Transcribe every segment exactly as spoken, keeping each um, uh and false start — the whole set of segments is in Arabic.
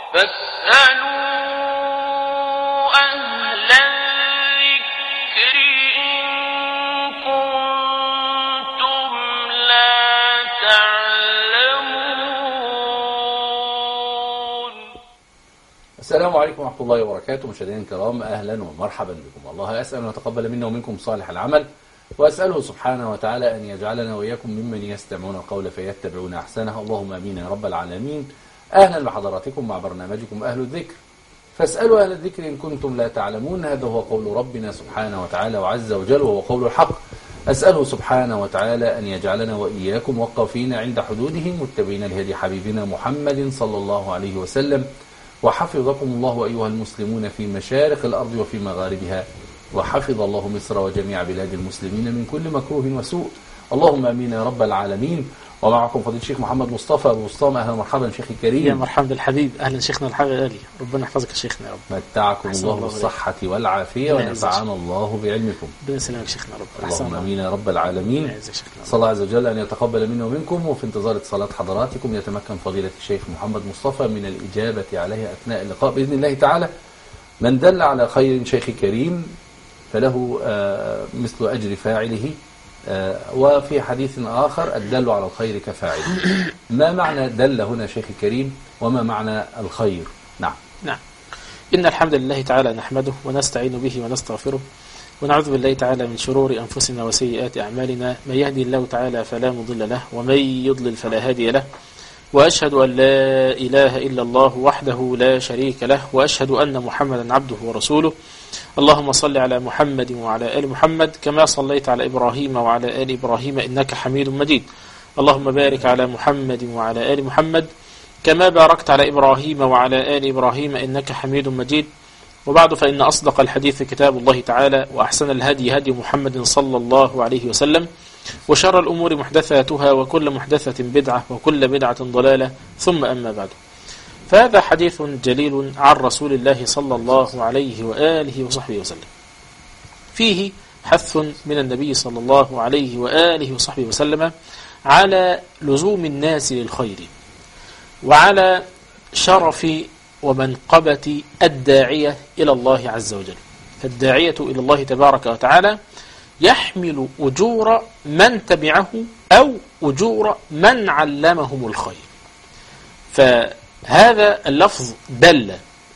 فاسألوا أهل الذكر إن كنتم لا تعلمون. السلام عليكم ورحمة الله وبركاته. مشاهدينا الكرام، أهلا ومرحبا بكم. الله أسأل أن يتقبل منا ومنكم صالح العمل، وأسأله سبحانه وتعالى أن يجعلنا وإياكم ممن يستمعون القول فيتبعون أحسنه. اللهم آمين يا رب العالمين. أهلا بحضراتكم مع برنامجكم أهل الذكر، فاسألوا أهل الذكر إن كنتم لا تعلمون. هذا هو قول ربنا سبحانه وتعالى وعز وجل، وهو قول الحق. أسأله سبحانه وتعالى أن يجعلنا وإياكم وقافين عند حدوده، متبعين لهدي حبيبنا محمد صلى الله عليه وسلم. وحفظكم الله أيها المسلمون في مشارق الأرض وفي مغاربها، وحفظ الله مصر وجميع بلاد المسلمين من كل مكروه وسوء. اللهم آمين يا رب العالمين. ومعكم فضيلة الشيخ محمد مصطفى أبو بسطام. أهلا ومرحبا شيخي الكريم. يا مرحبا بالحبيب. أهلا شيخنا الحبيب غالي، ربنا يحفظك يا شيخنا يا رب. متعكم الله بالصحة والعافية ونفعنا الله بعلمكم. ربنا يسلمك شيخنا يا رب. اللهم آمين يا رب العالمين. صلى الله عز وجل أن يتقبل منا ومنكم. وفي انتظار اتصالات حضراتكم يتمكن فضيلة الشيخ محمد مصطفى من الإجابة عليها أثناء اللقاء بإذن الله تعالى. من دل على خير شيخي كريم فله مثل أجر فاعله، وفي حديث آخر الدل على الخير كفاعله. ما معنى دل هنا شيخ الكريم، وما معنى الخير؟ نعم نعم إن الحمد لله تعالى نحمده ونستعين به ونستغفره، ونعوذ بالله تعالى من شرور أنفسنا وسيئات أعمالنا. من يهدي الله تعالى فلا مضل له، ومن يضلل فلا هادي له. وأشهد أن لا إله إلا الله وحده لا شريك له، وأشهد أن محمدا عبده ورسوله. اللهم صل على محمد وعلى آل محمد كما صليت على إبراهيم وعلى آل إبراهيم إنك حميد مجيد. اللهم بارك على محمد وعلى آل محمد كما باركت على إبراهيم وعلى آل إبراهيم إنك حميد مجيد. وبعد، فإن أصدق الحديث كتاب الله تعالى، وأحسن الهدي هدي محمد صلى الله عليه وسلم، وشر الأمور محدثاتها، وكل محدثة بدعة، وكل بدعة ضلالة، ثم أما بعد. فهذا حديث جليل عن رسول الله صلى الله عليه وآله وصحبه وسلم، فيه حث من النبي صلى الله عليه وآله وصحبه وسلم على لزوم الناس للخير، وعلى شرف ومنقبة الداعية إلى الله عز وجل. فالداعية إلى الله تبارك وتعالى يحمل أجور من تبعه أو أجور من علمهم الخير. فهذا اللفظ دل،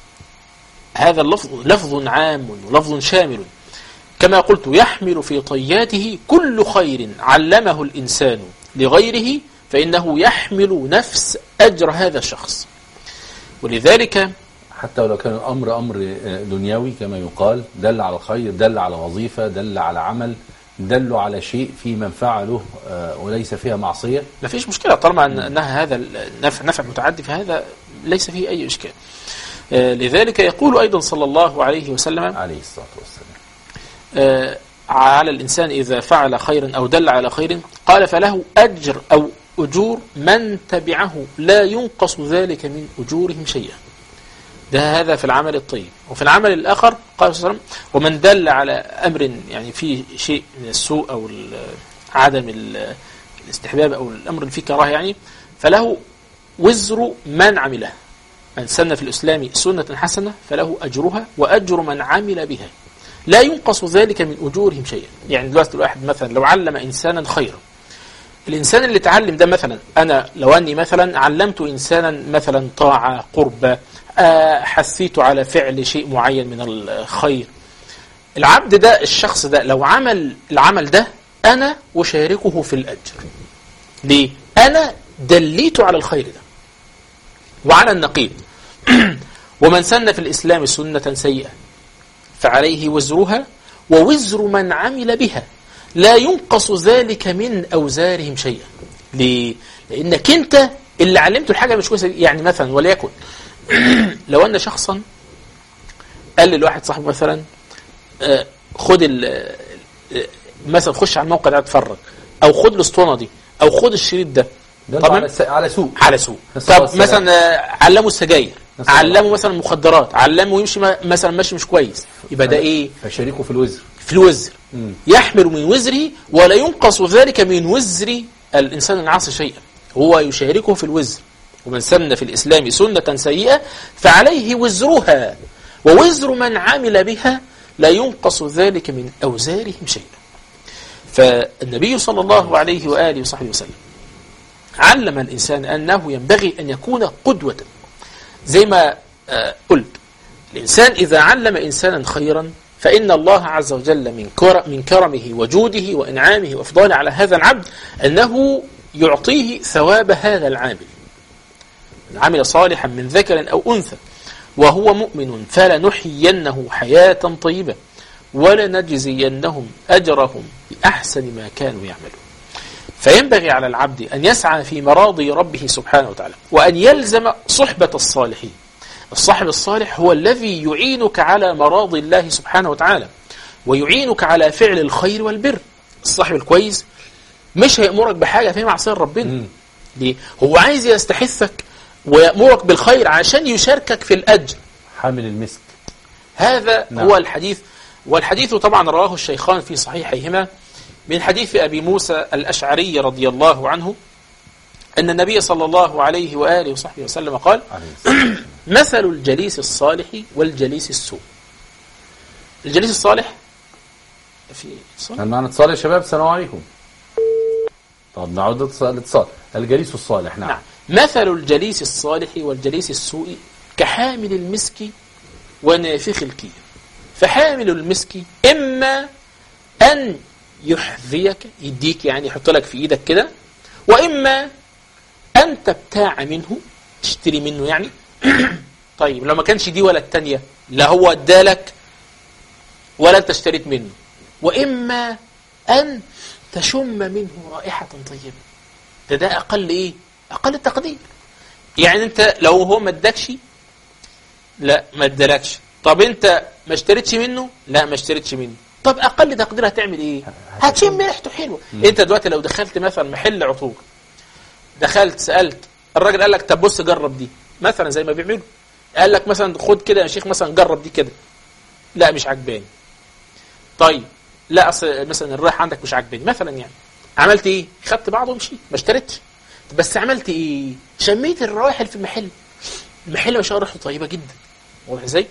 هذا اللفظ لفظ عام ولفظ شامل، كما قلت يحمل في طياته كل خير علمه الإنسان لغيره، فإنه يحمل نفس أجر هذا الشخص. ولذلك حتى ولو كان الأمر أمر دنيوي كما يقال، دل على الخير، دل على وظيفة، دل على عمل، دل على شيء في من فعله وليس فيها معصية، لا فيش مشكلة طالما أنها هذا النفع نفع متعدي، فهذا ليس فيه أي إشكال. لذلك يقول أيضا صلى الله عليه وسلم عليه الصلاة والسلام على الإنسان إذا فعل خيرا أو دل على خير قال فله أجر أو أجور من تبعه لا ينقص ذلك من أجورهم شيئا. ده هذا في العمل الطيب. وفي العمل الآخر قال صلى الله عليه وسلم ومن دل على أمر يعني فيه شيء من السوء أو عدم الاستحباب أو الأمر اللي فيه كراهة يعني، فله وزر من عمله. من سن في الإسلام سنة حسنة فله أجرها وأجر من عمل بها لا ينقص ذلك من أجورهم شيئا. يعني دلوقتي الواحد مثلا لو علم إنسانا خيرا، الإنسان اللي تعلم ده مثلا، أنا لو أني مثلا علمت إنسانا مثلا طاعة قربة، حثيت على فعل شيء معين من الخير، العبد ده الشخص ده لو عمل العمل ده أنا أشاركه في الأجر. ليه؟ أنا دليته على الخير ده. وعلى النقيض ومن سن في الإسلام سنة سيئة فعليه وزرها ووزر من عمل بها لا ينقص ذلك من أوزارهم شيئا. ليه؟ لأنك أنت اللي علمته الحاجة مش كويسة. يعني مثلا وليكن لو أن شخصا قال للواحد صاحبه مثلا خد مثلا خش على الموقع ده اتفرج، أو خد الاسطوانة دي، أو خد الشريط ده، طبعا على سوء على سوء. طب مثلا علموا السجاير، علموا مثلا المخدرات، علموا يمشي مثلا ماشي مش كويس، يبقى ده ايه؟ فشاركوا في الوزر في الوزر مم. يحمل من وزره ولا ينقص ذلك من وزر الإنسان العاصي شيئا، هو يشاركه في الوزر. ومن سن في الإسلام سنة سيئة فعليه وزرها ووزر من عمل بها لا ينقص ذلك من أوزارهم شيئا. فالنبي صلى الله عليه وآله وصحبه وسلم علم الإنسان أنه ينبغي أن يكون قدوة. زي ما قلت، الإنسان إذا علم إنسانا خيرا فإن الله عز وجل من من كرمه وجوده وإنعامه وإفضاله على هذا العبد أنه يعطيه ثواب هذا العامل. عمل صالحا من ذكر أو أنثى وهو مؤمن فلنحيينه حياة طيبة ولنجزينهم أجرهم بأحسن ما كانوا يعملون. فينبغي على العبد أن يسعى في مراضي ربه سبحانه وتعالى وأن يلزم صحبة الصالحين. الصاحب الصالح هو الذي يعينك على مراضي الله سبحانه وتعالى ويعينك على فعل الخير والبر. الصاحب الكويس مش هيأمرك بحاجة في معصية ربنا، ليه؟ هو عايز يستحثك ويأمرك بالخير عشان يشاركك في الأجر. حامل المسك، هذا نعم. هو الحديث. والحديث طبعا رواه الشيخان في صحيحيهما من حديث أبي موسى الأشعري رضي الله عنه أن النبي صلى الله عليه وآله وصحبه وسلم قال مثل الجليس الصالح والجليس السوء. الجليس الصالح في هل معنا اتصال يا شباب؟ السلام عليكم. طب نعود الاتصال. الجليس الصالح نعم. نعم. مثل الجليس الصالح والجليس السوء كحامل المسك ونافخ الكير. فحامل المسك إما أن يحذيك، يديك يعني يحط لك في إيدك كده، وإما أن تبتاع منه، تشتري منه يعني. طيب لو ما كانش دي ولا التانية، لا هو ادالك ولا انت اشتريت منه. وإما أن تشم منه رائحة طيبة. ده ده أقل إيه؟ أقل التقدير. يعني أنت لو هو ما ادكش، لا ما ادالكش. طب أنت ما اشتريتش منه، لا ما اشتريتش منه. طب أقل تقدير هتعمل إيه؟ هتشم ريحته حلوة. أنت دلوقتي لو دخلت مثلا محل عطور، دخلت سألت الراجل قال لك طب بص جرب دي مثلا زي ما بيعملوا، قال لك مثلا خد كده يا شيخ مثلا جرب دي كده، لا مش عجباني. طيب لا اصل مثلا الريحه عندك مش عجباني مثلا، يعني عملت ايه؟ خدت بعضه ومشيت ما اشتريتش. بس عملت ايه؟ شميت الروائح اللي في المحل. المحل ما شاء الله ريحته طيبه جدا، واضح ازاي؟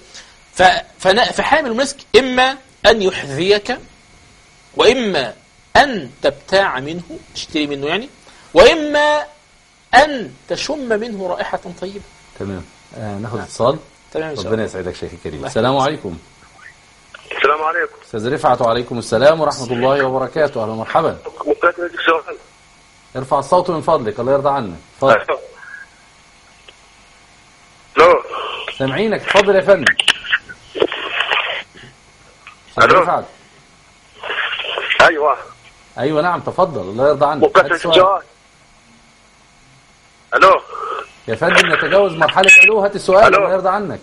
فحامل المسك اما ان يحذيك واما ان تبتاع منه، تشتري منه يعني، واما أن تشم منه رائحة طيبة. تمام. آه ناخد اتصال. تمام. ربنا يسعدك شيخي الكريم. السلام عليكم. السلام عليكم. أستاذ رفعت. وعليكم السلام ورحمة الله وبركاته. أهلا ومرحبا. ارفع الصوت من فضلك، الله يرضى عنك. اتفضل. الو. سامعينك، اتفضل يا فندم. أستاذ رفعت. أيوه. أيوه نعم تفضل، الله يرضى عنك. الو يا فندم، نتجاوز مرحلة الو، هات السؤال الله يرضى عنك.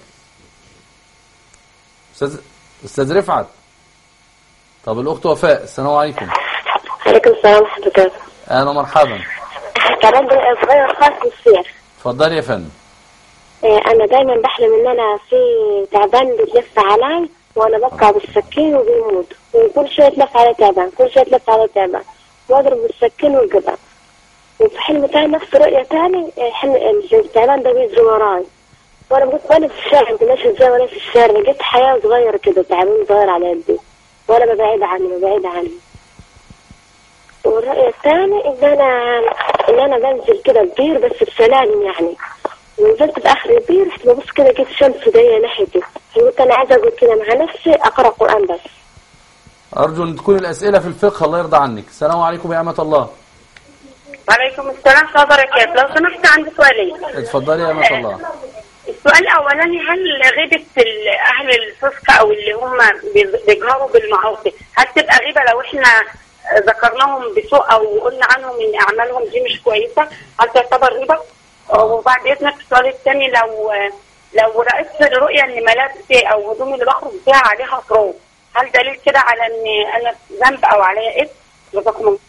استاذ استاذ رفعت. طب الاخت وفاء. السلام عليكم. وعليكم السلام ورحمة الله. اهلا مرحبا. كلام صغير خاص بالسير. اتفضلي يا فندم. انا دايما بحلم ان انا في تعبان بيتلف علي وانا بقع بالسكين وبيموت، وكل شويه يتلف علي تعبان، كل شويه يتلف علي تعبان واضرب بالسكين والقبع. وفي حلم تاني نفس رؤية تاني، التعبان ده بيجري وراي وانا بقيت وانا في الشارع، انت ماشي ازاي وانا في الشارع، لقيت حياة صغيرة كده، تعبان صغير على يدي وانا ببعد عني ببعد عني. والرؤية الثانية ان انا ان انا بنزل كده البير بس بسلالم يعني، ونزلت باخر البير رحت ببص كده لقيت الشمس جاية ناحيتي، قلت انا عايزة اقول كده مع نفسي اقرأ قرآن بس. ارجو ان تكون الاسئلة في الفقه، الله يرضى عنك. السلام عليكم يا أمة الله. وعليكم السلام ورحمة الله وبركاته. لو سمحت عندي سؤالين. اتفضلي يا أمة الله. السؤال الأولاني، هل غيبة أهل الفسق أو اللي هم بيجهروا بالمعاصي هل تبقى غيبة لو احنا ذكرناهم بسوء أو قلنا عنهم إن أعمالهم دي مش كويسة، هل تعتبر غيبة؟ وبعد إذنك السؤال الثاني، لو لو رأيت في الرؤية إن ملابسي أو هدومي اللي بخرج فيها عليها تراب، هل دليل كده على إن أنا ذنب أو عليا إثم؟ جزاكم الله.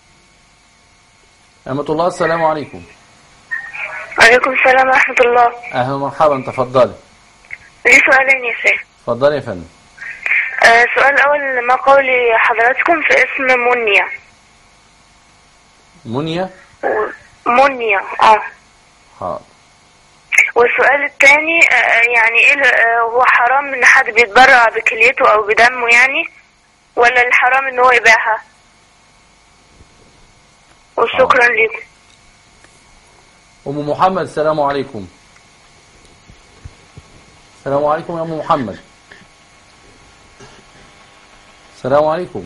أمة الله. السلام عليكم. وعليكم السلام ورحمة الله. أهلا ومرحبا. تفضلي. لي سؤالين يا شيخ. تفضلي يا فندم. آه السؤال الأول، ما قول حضراتكم في اسم منية؟ منية؟ منية اه. حاضر. والسؤال الثاني يعني ايه هو حرام ان حد بيتبرع بكليته او بدمه يعني، ولا الحرام ان هو يبيعها؟ وشكرا لكم. أم محمد السلام عليكم. السلام عليكم يا أم محمد. السلام عليكم.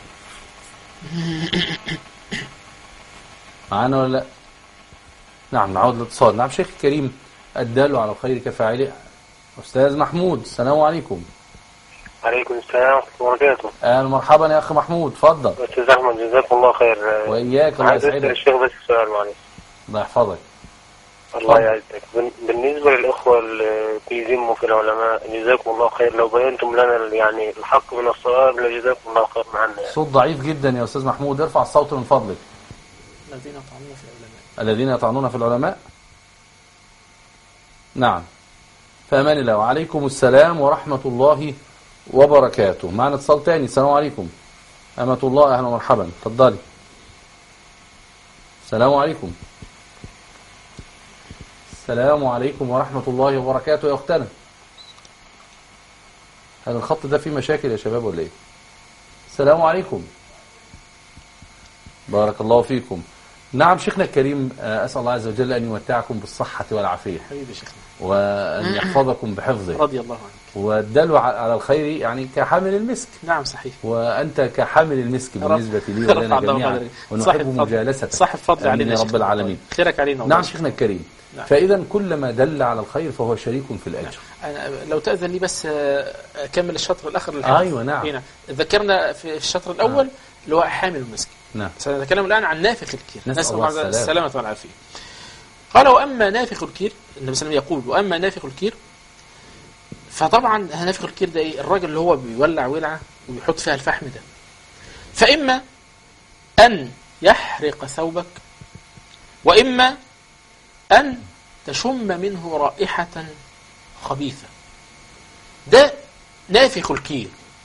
معانا ولا لا؟ نعم نعود للاتصال. نعم شيخ الكريم الدال على الخير كفاعله. أستاذ محمود السلام عليكم. عليكم السلام ورحمة الله وبركاته. أهلا مرحبا يا أخي محمود، اتفضل. أستاذ أحمد جزاكم الله خير. وإياك الله عايز أسأل يسعدك. الشيخ بس سؤال معلش. الله يحفظك. الله يعزك. بالنسبة للأخوة اللي بيذموا في العلماء جزاكم الله خير، لو بينتم لنا يعني الحق من الصواب لجزاكم الله خير معنا. صوت ضعيف جدا يا أستاذ محمود، ارفع الصوت من فضلك. الذين يطعنون في العلماء. الذين يطعنون في العلماء. نعم. فأمان الله. وعليكم السلام ورحمة الله وبركاته. معنا اتصال تاني. السلام عليكم. أمة الله أهلا ومرحبا، اتفضلي. السلام عليكم. السلام عليكم ورحمة الله وبركاته يا أختنا. هل الخط ده فيه مشاكل يا شباب ولا إيه؟ السلام عليكم. بارك الله فيكم. نعم شيخنا الكريم، أسأل الله عز وجل أن يمتعكم بالصحة والعافية حبيبي شيخنا، وأن يحفظكم بحفظه رضي الله عنك. والدل على الخير يعني كحامل المسك. نعم صحيح. وأنت كحامل المسك بالنسبة لي ولنا جميعا، ونحب مجالستك. صاحب فضل علينا يا رب العالمين. خيرك علينا. نعم شيخنا الكريم. نعم. فإذا كلما دل على الخير فهو شريك في الأجر. نعم. أنا لو تأذن لي بس أكمل الشطر الآخر للحديث. أيوة نعم. هنا ذكرنا في الشطر الأول نعم. اللي هو حامل المسك. نعم. سنتكلم الآن عن نافخ الكير. نسأل الله السلامة والعافية. قال وأما نافخ الكير، النبي صلى الله عليه وسلم يقول وأما نافخ الكير، فطبعا نافخ الكير ده إيه؟ الراجل اللي هو بيولع ولعة ويحط فيها الفحم ده، فإما أن يحرق ثوبك، وإما أن تشم منه رائحة خبيثة. ده نافخ الكير.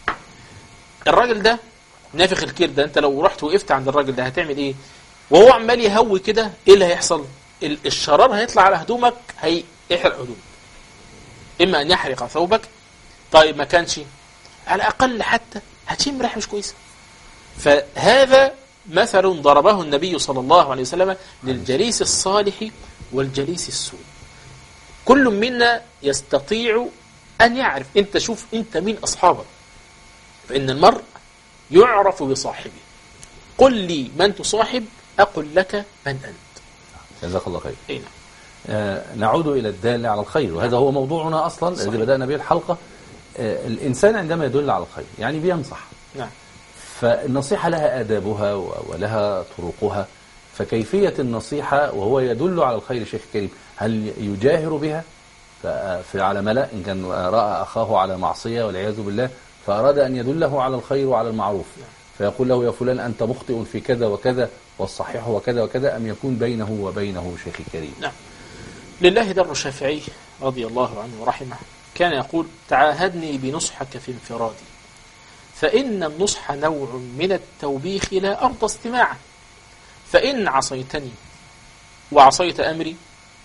الراجل ده نافخ الكير ده، انت لو رحت وقفت عند الراجل ده هتعمل ايه؟ وهو عمال يهوي كده، ايه اللي هيحصل؟ الشرار هيطلع على هدومك، هيحرق هدومك. اما ان يحرق ثوبك، طيب ما كانش على الاقل حتى هتشم ريحه مش كويسه. فهذا مثل ضربه النبي صلى الله عليه وسلم للجليس الصالح والجليس السوء. كل منا يستطيع ان يعرف. انت شوف انت مين اصحابك، فان المرء يعرف بصاحبه. قل لي من تصاحب أقل لك من أنت. جزاك الله خير. إيه. آه نعود إلى الدال على الخير، وهذا هو موضوعنا أصلا الذي بدأنا به الحلقة. آه الإنسان عندما يدل على الخير يعني بينصح. نعم. فالنصيحة لها آدابها ولها طرقها. فكيفية النصيحة وهو يدل على الخير شيخ كريم، هل يجاهر بها في على ملأ إن كان رأى أخاه على معصية والعياذ بالله، فأراد أن يدله على الخير وعلى المعروف، فيقول له يا فلان أنت مخطئ في كذا وكذا والصحيح وكذا وكذا، أم يكون بينه وبينه شيخ الكريم؟ نعم. لله در الشافعي رضي الله عنه ورحمه كان يقول تعاهدني بنصحك في انفرادي، فإن النصح نوع من التوبيخ لا أرضى استماعه، فإن عصيتني وعصيت أمري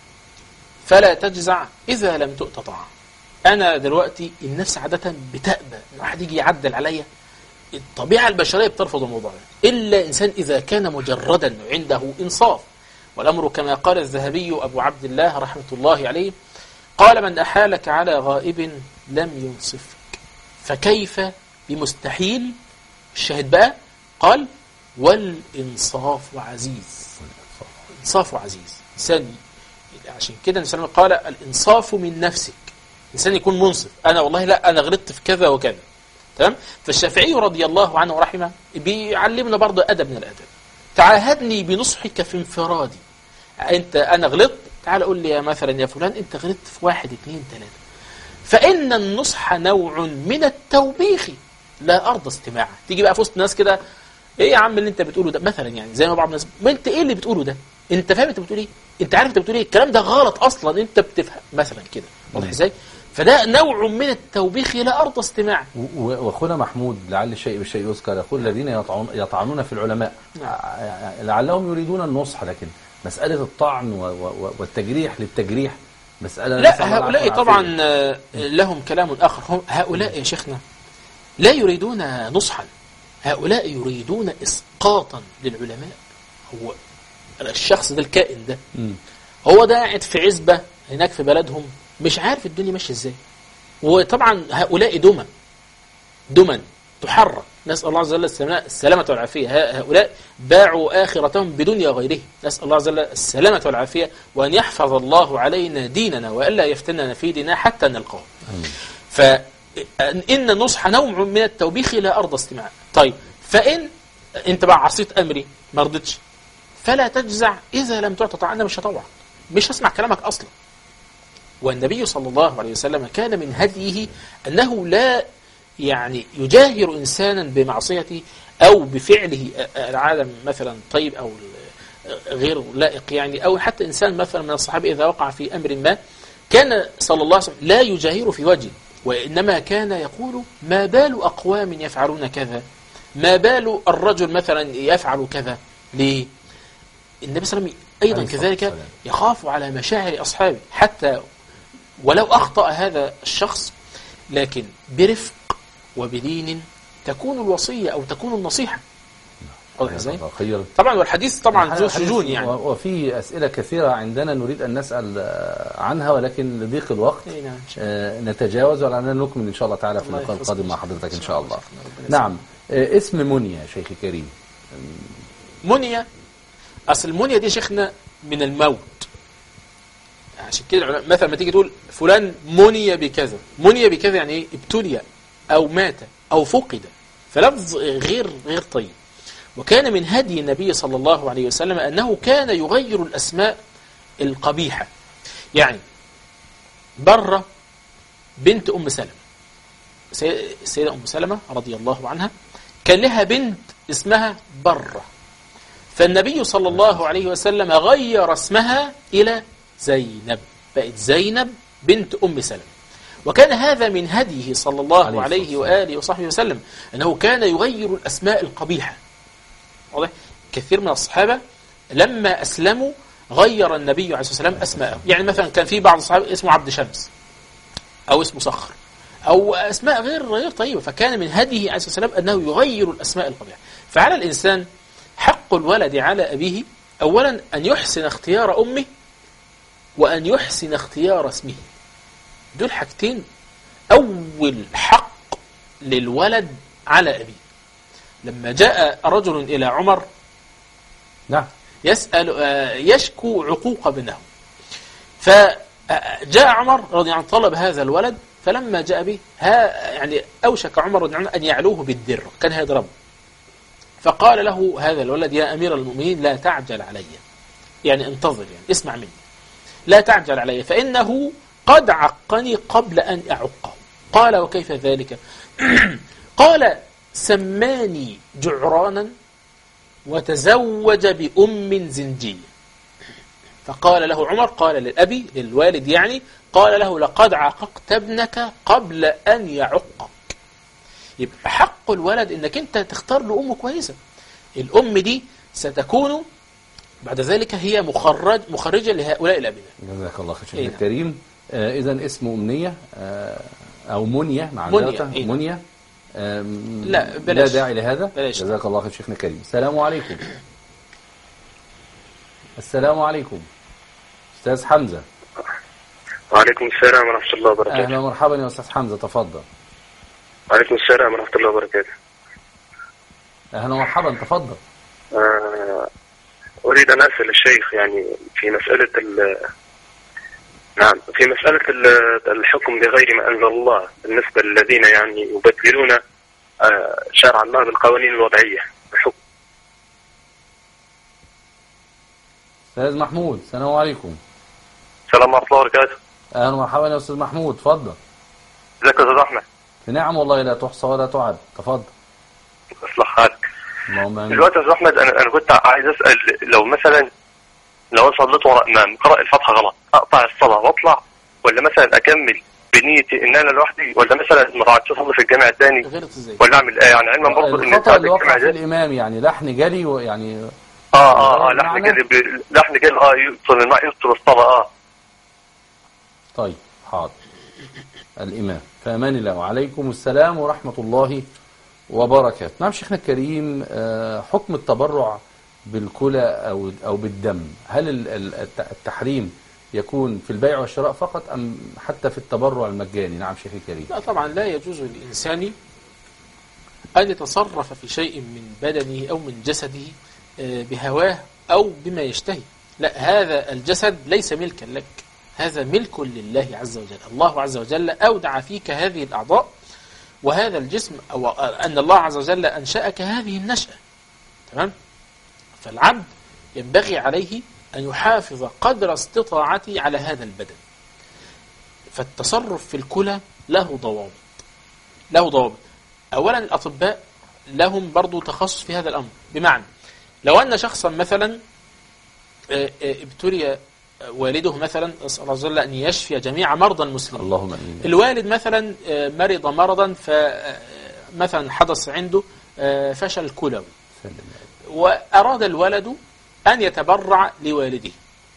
فلا تجزع إذا لم تؤت طاعة. أنا دلوقتي النفس عادة بتأبى إن واحد يجي يعدل عليا، الطبيعة البشرية بترفض الموضوع ده، إلا إنسان إذا كان مجردا عنده إنصاف. والأمر كما قال الذهبي أبو عبد الله رحمة الله عليه، قال من أحالك على غائب لم ينصفك فكيف بمستحيل. الشاهد بقى قال والإنصاف عزيز. إنصاف عزيز. إنسان عشان كده الإنسان قال الإنصاف من نفسك، إنسان يكون منصف. أنا والله لا أنا غلطت في كذا وكذا، تمام. فالشافعي رضي الله عنه ورحمه بيعلمنا برضه أدب من الأدب. تعاهدني بنصحك في انفرادي، أنت أنا غلطت، تعال قول لي يا مثلا يا فلان أنت غلطت في واحد اثنين ثلاثة، فإن النصح نوع من التوبيخ لا أرضى استماعه. تيجي بقى في وسط ناس كده، إيه يا عم اللي أنت بتقوله ده مثلا، يعني زي ما بعض الناس، ما أنت إيه اللي بتقوله ده؟ أنت فاهم أنت بتقول إيه؟ أنت عارف أنت بتقول إيه؟ الكلام ده غلط أصلا، أنت بتفهم مثلا كده، واضح إزاي؟ فده نوع من التوبيخ لا أرضى استماعه. وأخونا محمود لعل الشيء بالشيء يذكر، يقول الذين يطعنون في العلماء لعلهم يريدون النصح، لكن مسألة الطعن والتجريح للتجريح مسألة لا، هؤلاء طبعا لهم كلام آخر. هم هؤلاء يا شيخنا لا يريدون نصحا، هؤلاء يريدون إسقاطا للعلماء. هو الشخص ده الكائن ده م. هو ده قاعد في عزبة هناك في بلدهم مش عارف الدنيا ماشية ازاي. وطبعا هؤلاء دمن دمن تحرك، نسأل الله عز وجل السلامة والعافية. هؤلاء باعوا آخرتهم بدنيا غيره، نسأل الله عز وجل السلامة والعافية، وأن يحفظ الله علينا ديننا وألا يفتننا في ديننا حتى نلقاه. فإن النصح نوع من التوبيخ لا أرضى استماع. طيب، فإن أنت بقى عصيت أمري ما رضيتش فلا تجزع إذا لم تعطى طاعة. أنا مش هطوعك، مش هسمع كلامك أصلا. والنبي صلى الله عليه وسلم كان من هديه أنه لا يعني يجاهر إنسانا بمعصيته أو بفعله العالم مثلا طيب أو غير لائق يعني، أو حتى إنسان مثلا من الصحابة إذا وقع في أمر ما كان صلى الله عليه وسلم لا يجاهر في وجهه، وإنما كان يقول ما بال أقوام يفعلون كذا، ما بال الرجل مثلا يفعل كذا. ليه؟ النبي صلى الله عليه وسلم أيضا كذلك يخاف على مشاعر أصحابه، حتى ولو أخطأ هذا الشخص لكن برفق وبدين تكون الوصية أو تكون النصيحة. واضح ازاي؟ طبعا والحديث طبعا ذو شجون يعني، وفي أسئلة كثيرة عندنا نريد أن نسأل عنها ولكن لضيق الوقت آه نتجاوز، ولعلنا نكمل إن شاء الله تعالى في اللقاء القادم مع حضرتك إن شاء الله. نعم. آه اسم منيا شيخي كريم. منيا، أصل المنيا دي شيخنا من الموت، عشان كده مثلا ما تيجي تقول فلان مني بكذا، مني بكذا يعني ايه؟ ابتلي أو مات أو فقد، فلفظ غير غير طيب. وكان من هدي النبي صلى الله عليه وسلم أنه كان يغير الأسماء القبيحة. يعني برة بنت أم سلمة، السيدة أم سلمة رضي الله عنها كان لها بنت اسمها برة، فالنبي صلى الله عليه وسلم غير اسمها إلى زينب، بقت زينب بنت أم سلمة. وكان هذا من هديه صلى الله عليه وآله وصحبه وسلم أنه كان يغير الأسماء القبيحة. واضح؟ كثير من الصحابة لما أسلموا غير النبي عليه الصلاة والسلام أسماءهم. يعني مثلا كان في بعض الصحابة اسمه عبد شمس أو اسمه صخر أو أسماء غير غير طيبة، فكان من هديه عليه الصلاة والسلام أنه يغير الأسماء القبيحة. فعلى الإنسان حق الولد على أبيه أولا أن يحسن اختيار أمه وأن يحسن اختيار اسمه. دول حاجتين أول حق للولد على أبيه. لما جاء رجل إلى عمر نعم يسأل يشكو عقوق ابنه، فجاء عمر رضي الله عنه طلب هذا الولد، فلما جاء به ها يعني أوشك عمر رضي الله عنه أن يعلوه بالدر، كان هيضربه. فقال له هذا الولد يا أمير المؤمنين لا تعجل علي، يعني انتظر، يعني اسمع مني، لا تعجل علي فإنه قد عقني قبل أن أعقه. قال وكيف ذلك؟ قال سماني جعرانا وتزوج بأم زنجية. فقال له عمر، قال للأبي للوالد يعني، قال له لقد عققت ابنك قبل أن يعقك. يبقى حق الولد انك انت تختار له ام كويسه. الام دي ستكون بعد ذلك هي مخرج مخرجه لهؤلاء الابناء. جزاك الله خير شيخنا الكريم. آه اذا اسمه امنيه آه او منيه مع منيه, منية. آه لا بلاش، لا داعي لهذا. بلاش. جزاك الله خير شيخنا الكريم. السلام عليكم. السلام عليكم استاذ حمزه. وعليكم السلام ورحمه الله وبركاته. اهلا ومرحبا يا استاذ حمزه، تفضل. وعليكم السلام ورحمة الله وبركاته. أهلا ومرحبا، تفضل. آه أريد أن أسأل الشيخ يعني في مسألة ال نعم في مسألة الحكم بغير ما أنزل الله بالنسبة للذين يعني يبدلون آه شرع الله بالقوانين الوضعية بحكم. أستاذ محمود، السلام عليكم. السلام ورحمة الله وبركاته. أهلا ومرحبا يا أستاذ محمود، تفضل. ازيك يا أستاذ أحمد؟ نعم والله لا تحصى ولا تعد، تفضل. اصلح حالك. دلوقتي يا استاذ احمد انا انا كنت عايز اسال لو مثلا لو انا صليت وراء امام قرأ الفاتحه غلط اقطع الصلاه واطلع، ولا مثلا اكمل بنيتي ان انا لوحدي، ولا مثلا ما قعدتش اصلي في الجامع الثاني، ولا اعمل ايه يعني علما برضه ان الخطا اللي وقع في الامام يعني لحن جلي ويعني اه اه اه لحن جلي ب... لحن جلي اه يبطل الماء يبطل الصلاه اه طيب حاضر. الإمام في أمان الله. وعليكم السلام ورحمة الله وبركاته. نعم شيخنا الكريم، حكم التبرع بالكلى أو أو بالدم، هل التحريم يكون في البيع والشراء فقط أم حتى في التبرع المجاني؟ نعم شيخي الكريم. لا طبعا لا يجوز للإنسان أن يتصرف في شيء من بدنه أو من جسده بهواه أو بما يشتهي. لا، هذا الجسد ليس ملكا لك، هذا ملك لله عز وجل. الله عز وجل أودع فيك هذه الأعضاء وهذا الجسم، أو أن الله عز وجل أنشأك هذه النشأة. تمام؟ فالعبد ينبغي عليه أن يحافظ قدر استطاعته على هذا البدن. فالتصرف في الكلى له ضوابط، له ضوابط. أولا الأطباء لهم برضو تخصص في هذا الأمر، بمعنى لو أن شخصا مثلا ابتلي والده مثلا، أسأل الله عز وجل أن يشفي جميع مرضى المسلمين، اللهم آمين. الوالد مثلا مرض مرضا فمثلا حدث عنده فشل كلوي، وأراد الولد أن يتبرع لوالده،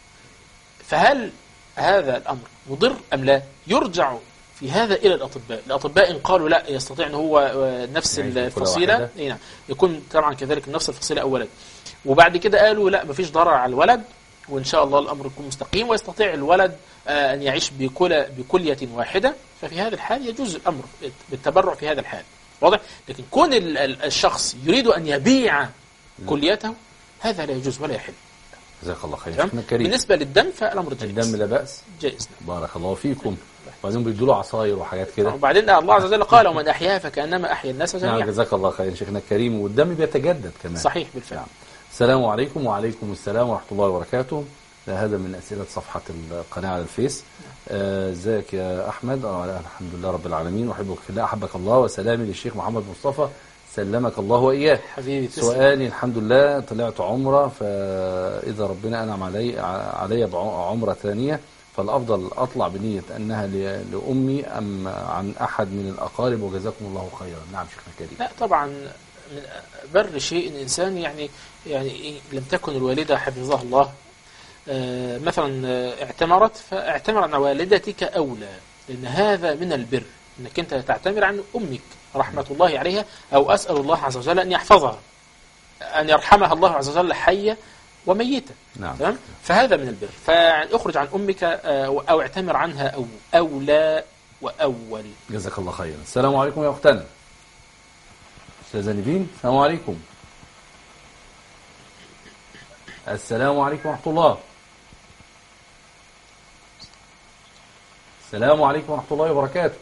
فهل هذا الأمر مضر أم لا؟ يرجع في هذا إلى الأطباء. الأطباء إن قالوا لا يستطيع أن هو نفس الفصيلة، يكون طبعا كذلك نفس الفصيلة أو ولد، وبعد كده قالوا لا مفيش ضرر على الولد وإن شاء الله الأمر يكون مستقيم ويستطيع الولد أن يعيش بكل بكلية واحدة، ففي هذا الحال يجوز الأمر بالتبرع في هذا الحال، واضح؟ لكن كون الشخص يريد أن يبيع كليته هذا لا يجوز ولا يحل. جزاك الله خير. شيخنا الكريم، بالنسبة للدم فالأمر جائز. الدم لا بأس، جائز. بارك الله فيكم. وبعدين بيدوا له عصاير وحاجات كده. وبعدين الله عز وجل قال ومن أحياها فكأنما أحيا الناس جميعا. نعم جزاك الله خير شيخنا الكريم. والدم بيتجدد كمان. صحيح بالفعل. نعم. السلام عليكم. وعليكم السلام ورحمة الله وبركاته. هذا من أسئلة صفحة القناة على الفيس. ازيك آه يا أحمد؟ آه الحمد لله رب العالمين، وأحبك في الله أحبك الله، وسلامي للشيخ محمد مصطفى سلمك الله وإياه. حبيبي سؤالي الحمد لله طلعت عمرة، فإذا ربنا أنعم علي علي بعمرة ثانية فالأفضل أطلع بنية أنها لأمي أم عن أحد من الأقارب؟ وجزاكم الله خيرا. نعم شيخنا الكريم. لا طبعا من بر شيء الإنسان يعني يعني لم تكن الوالدة حفظها الله آه مثلا اعتمرت فاعتمر عن والدتك أولى، لأن هذا من البر أنك أنت تعتمر عن أمك رحمة الله عليها، أو أسأل الله عز وجل أن يحفظها، أن يرحمها الله عز وجل حية وميتة. نعم. تمام؟ فهذا من البر. فأخرج عن أمك أو اعتمر عنها أو أولى وأول. جزاك الله خيرا. السلام عليكم يا أختنا أستاذة نيفين. السلام عليكم. السلام عليكم ورحمة الله. السلام عليكم ورحمة الله وبركاته.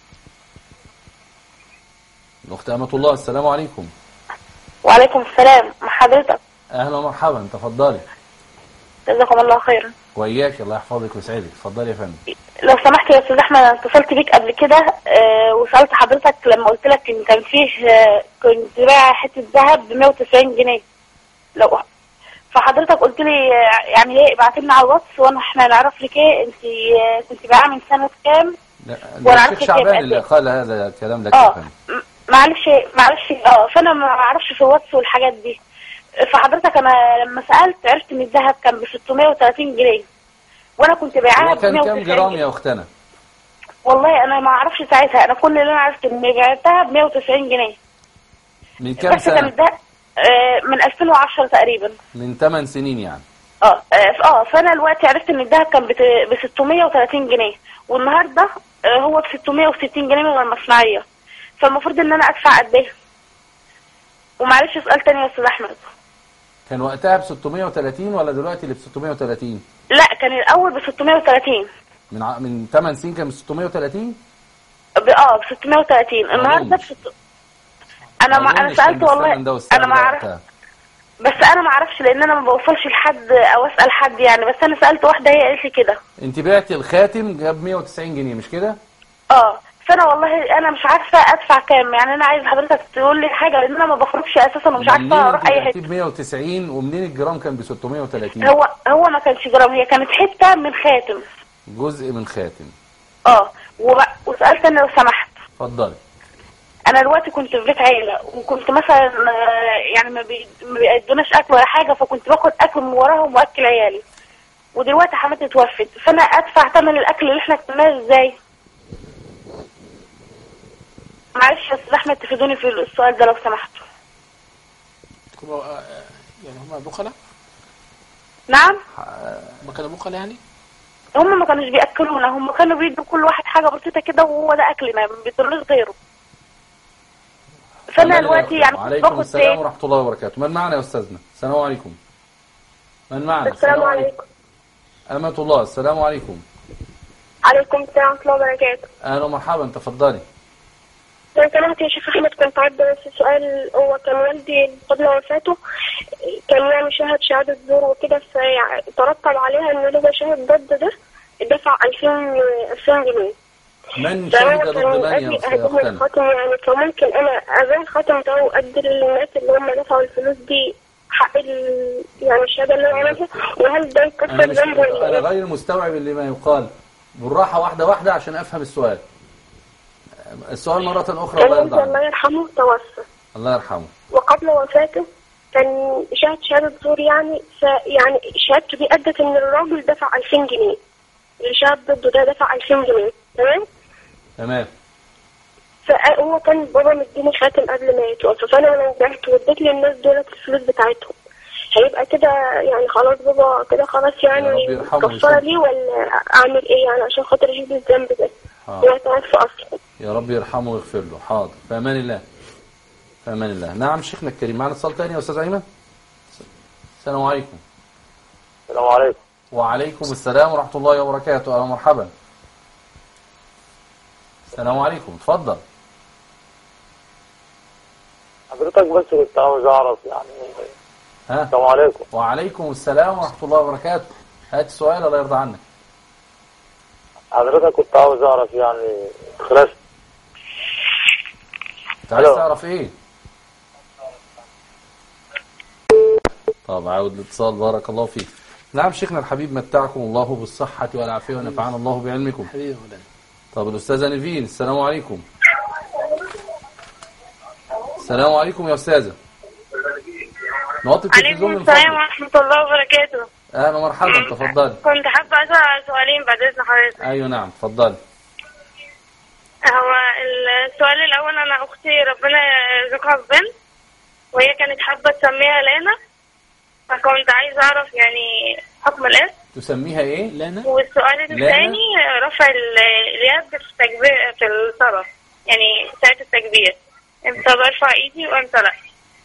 الأخت أمة الله. السلام عليكم. وعليكم السلام. مع حضرتك. أهلا ومرحبا. تفضلي. جزاكم الله خيرا. وإياك الله يحفظك ويسعدك. تفضلي يا فندم. لو سمحت يا أستاذ أحمد، أنا اتصلت بيك قبل كده أه وسألت حضرتك لما قلت لك إن كان فيه أه كنت بايع حتة ذهب ب مية وتسعين جنيه، لو فحضرتك قلت لي يعني ايه ابعت لنا على الواتس وانا احنا نعرف لك ايه انت كنت بايعه من سنه كام. لا الشيخ شعبان اللي قال هذا الكلام لك. اه معلش معلش اه فانا ما اعرفش في الواتس والحاجات دي. فحضرتك انا لما سالت عرفت ان الذهب كان ب ستمية وتلاتين جنيه وانا كنت بايعاها ب مية وتسعين. كان كام جرام يا اختنا؟ والله انا ما اعرفش ساعتها، انا كل اللي انا عرفت ان بعتها ب مية وتسعين جنيه. من كام سنه؟ كان الذهب من ألفين وعشرة تقريبا، من ثمان سنين يعني. اه اه فانا دلوقتي عرفت ان الذهب كان ب ستمية وتلاتين جنيه والنهارده هو ب ستمية وستين جنيه من المصنعيه، فالمفروض ان انا ادفع قد ايه؟ ومعلش سؤال تاني يا استاذ احمد، كان وقتها ب ستمية وتلاتين ولا دلوقتي اللي ب ستمية وتلاتين؟ لا كان الاول ب ستمية وتلاتين. من ع... من ثمان سنين كان ب ستمية وتلاتين؟ اه ب ستمية وتلاتين النهارده ب ست... انا ما انا سالت والله انا ما اعرف، بس انا ما اعرفش لان انا ما بوصلش لحد او اسال حد يعني، بس انا سالت واحده هي قالت لي كده. انت بعتي الخاتم جاب مية وتسعين جنيه مش كده؟ اه فانا والله انا مش عارفه ادفع كام يعني، انا عايز حضرتك تقول لي حاجه لان انا ما بخرجش اساسا ومش عارفه اروح اي حته. ب مية وتسعين ومنين الجرام كان ب ستمية وتلاتين؟ هو هو ما كانش جرام، هي كانت حته من خاتم، جزء من خاتم. اه وسالت انا لو سمحت. اتفضلي. انا دلوقتي كنت في بيت عيله وكنت مثلا يعني ما بيدوناش اكل ولا حاجه، فكنت باخد اكل من وراهم واكل عيالي، ودلوقتي حماتي توفت، فانا ادفع ثمن الاكل اللي احنا اكلناه ازاي؟ معلش يا استاذ احمد تفيدوني في السؤال ده لو سمحتوا. يعني هم بخلة؟ نعم هم كانوا بخلة يعني؟ هم ما كانوش بياكلونا، هم كانوا بيدوا كل واحد حاجه بسيطه كده وهو ده اكلنا، ما بيدولوش غيره. فانا دلوقتي يعني وعليكم السلام ورحمه الله وبركاته. من معنا يا استاذنا؟ السلام عليكم. من معنا؟ السلام عليكم. أمة الله. السلام عليكم. عليكم السلام ورحمة الله وبركاته. أهلا ومرحبا، تفضلي. لو سمحت يا شيخ أحمد، كنت عايزة بس سؤال. هو كان والدي قبل وفاته كان يعني شهد شهادة زور وكده، فترتب عليها إنه لو شهد ضد ده دفع ألفين ألفين جنيه. من شهد ضد من يا أختنا؟ خاتم يعني، فممكن أنا أبيع الخاتم ده وأدي للناس اللي هم دفعوا الفلوس دي حق يعني الشهادة اللي أنا عملها، وهل ده يكسر ذنبه؟ أنا غير مستوعب اللي ما يقال. بالراحة واحدة واحدة عشان أفهم السؤال. السؤال مرة أخرى. الله يرضى عنه. الله يرحمه توفى. الله يرحمه. وقبل وفاته كان شهد شهادة زور يعني، فيعني شهادته دي أدت إن الراجل دفع ألفين جنيه. اللي شهد ضده ده دفع ألفين جنيه. تمام؟ تمام. فهو كان بابا مديني خاتم قبل ما يتوفى، فأنا لما رجعت واديت للناس دولت الفلوس بتاعتهم، هيبقى كده يعني خلاص بابا كده خلاص يعني كفارة لي، ولا أعمل إيه يعني عشان خاطر أجيب الذنب ده؟ هو توفى أصلا. يا رب يرحمه ويغفر له. حاضر، في أمان الله. في أمان الله. نعم شيخنا الكريم. معنا اتصال تاني يا أستاذ أيمن. السلام عليكم. السلام عليكم. وعليكم السلام ورحمة الله وبركاته. أهلا مرحبا. السلام عليكم، اتفضل. حضرتك بس كنت عاوز أعرف يعني. ها؟ السلام عليكم. وعليكم السلام ورحمة الله وبركاته. هات السؤال الله يرضى عنك. حضرتك كنت عاوز أعرف يعني خلاص. أنت عايز تعرف إيه؟ طب عاود الاتصال. بارك الله فيك. نعم شيخنا الحبيب، متعكم الله بالصحة والعافية ونفعنا الله بعلمكم. حبيبي. طب الأستاذة نيفين. السلام عليكم. السلام عليكم يا أستاذة. نوطي التلفزيون من فضلك. عليكم السلام ورحمة الله وبركاته. أهلا ومرحبا، تفضلي. كنت حابة أسأل سؤالين بعد إذن حضرتك. أيوة نعم، تفضلي. هو السؤال الأول، أنا أختي ربنا يرزقها ببنت، وهي كانت حابة تسميها لانا، فكنت عايزة أعرف يعني حكم الاسم. تسميها إيه؟ لانا. والسؤال الثاني رفع اليد في التكبير في الصلاة، يعني ساعة التكبير امتى برفع ايدي وامتى لا.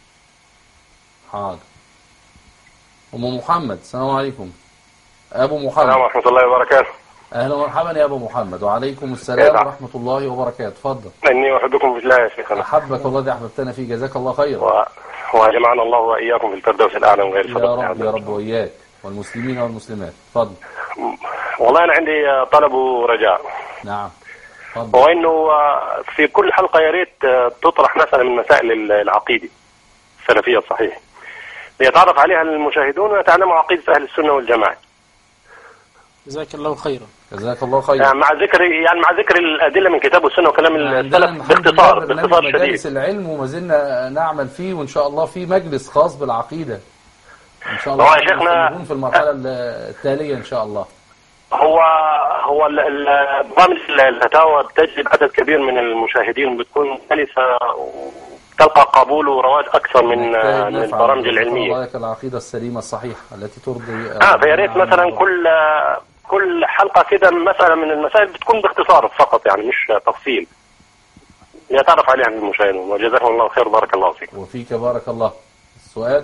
حاضر. ام محمد. السلام عليكم. ابو محمد. السلام ورحمه الله وبركاته. اهلا ومرحبا يا ابو محمد. وعليكم السلام ورحمه الله وبركاته. اتفضل. اني احبكم في الله يا شيخنا. احبك الله الذي احببتنا فيه. جزاك الله خيرا. و... وجمعنا الله واياكم في الفردوس الاعلى من غير فضل. يا رب يا رب واياك والمسلمين والمسلمات. اتفضل. والله انا عندي طلب ورجاء. نعم. هو انه في كل حلقه يا ريت تطرح مثلا من مسائل العقيده السلفيه الصحيحه ليتعرف عليها المشاهدون ويتعلموا عقيده اهل السنه والجماعه. جزاك الله خيرا. جزاك الله خيرا. يعني مع ذكر يعني مع ذكر الادله من كتاب السنه وكلام السلف باختصار باختصار شديد. مجالس العلم وما زلنا نعمل فيه، وان شاء الله في مجلس خاص بالعقيده ان شاء الله. هو يا شيخنا في المرحله التاليه ان شاء الله. هو هو برامج الفتاوى بتجذب عدد كبير من المشاهدين، بتكون سلسه وتلقى قبول ورواج اكثر من من البرامج العلميه. الله العقيده السليمه الصحيحه التي ترضي. اه فيا ريت مثلا كل كل حلقه كده مساله من المسائل بتكون باختصار فقط، يعني مش تفصيل، ليتعرف عليها المشاهدون. وجزاكم الله خير. بارك الله فيك. وفيك بارك الله. السؤال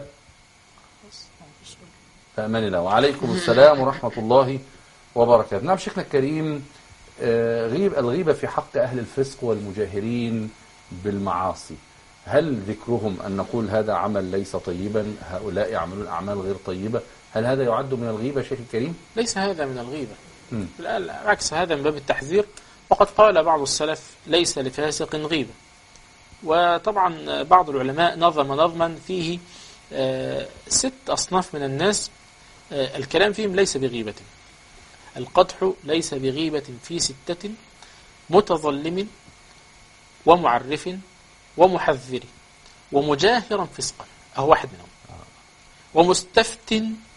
في امان الله. وعليكم السلام ورحمه الله وبركاته. نعم شيخنا الكريم، غيب الغيبة في حق أهل الفسق والمجاهرين بالمعاصي، هل ذكرهم أن نقول هذا عمل ليس طيبا، هؤلاء يعملون أعمال غير طيبة، هل هذا يعد من الغيبة شيخ الكريم؟ ليس هذا من الغيبة، بالعكس هذا من باب التحذير. وقد قال بعض السلف ليس لفاسق غيبة. وطبعا بعض العلماء نظم نظما فيه ست أصناف من الناس الكلام فيهم ليس بغيبة. القدح ليس بغيبة في ستة: متظلم ومعرف ومحذر ومجاهرا فسقا، أهو واحد منهم، ومستفت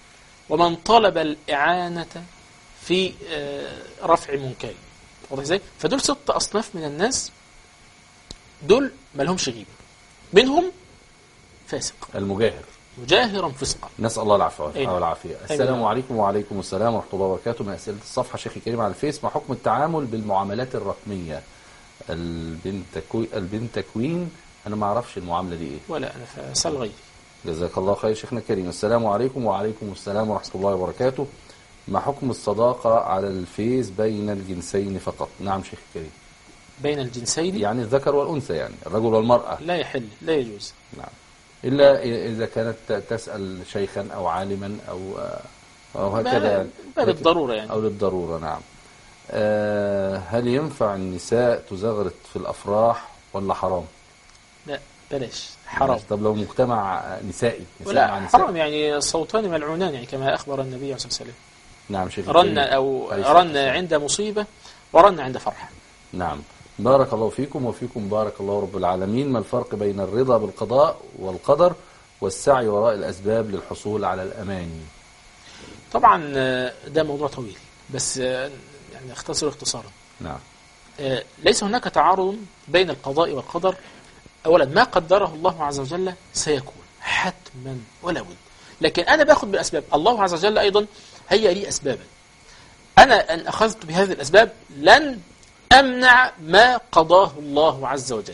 ومن طلب الإعانة في رفع منكر. واضح ازاي؟ فدول ست أصناف من الناس، دول ما لهمش غيبة. منهم فاسق المجاهر مجاهرا فسقا، نسأل الله العفو والعافية. السلام عليكم. وعليكم السلام ورحمة الله وبركاته. من أسئلة الصفحة شيخي الكريم على الفيس: ما حكم التعامل بالمعاملات الرقمية؟ البنتكوين البنتكوين أنا ما أعرفش المعاملة دي إيه، ولا أنا فاسأل غيري. جزاك الله خير شيخنا الكريم. السلام عليكم. وعليكم السلام ورحمة الله وبركاته. ما حكم الصداقة على الفيس بين الجنسين فقط؟ نعم شيخ الكريم. بين الجنسين يعني الذكر والأنثى، يعني الرجل والمرأة. لا يحل، لا يجوز. نعم، إلا إذا كانت تسأل شيخا أو عالما أو أو هكذا، باب الضرورة يعني، أو للضرورة. نعم. أه هل ينفع النساء تزغرت في الأفراح ولا حرام؟ لا بلاش، حرام. طب لو مجتمع نسائي، نساء ولا مع نساء. حرام، يعني الصوتان ملعونان، يعني كما أخبر النبي صلى الله عليه وسلم. نعم شيخ. رن أو رن عند مصيبة ورن عند فرح. نعم. بارك الله فيكم وفيكم بارك الله رب العالمين. ما الفرق بين الرضا بالقضاء والقدر والسعي وراء الأسباب للحصول على الأماني؟ طبعا ده موضوع طويل، بس يعني اختصر اختصارا. نعم. ليس هناك تعارض بين القضاء والقدر. أولا ما قدره الله عز وجل سيكون حتما ولا بد، لكن أنا باخذ بالأسباب. الله عز وجل أيضا هيا لي أسبابا، أنا أن أخذت بهذه الأسباب لن أمنع ما قضاه الله عز وجل،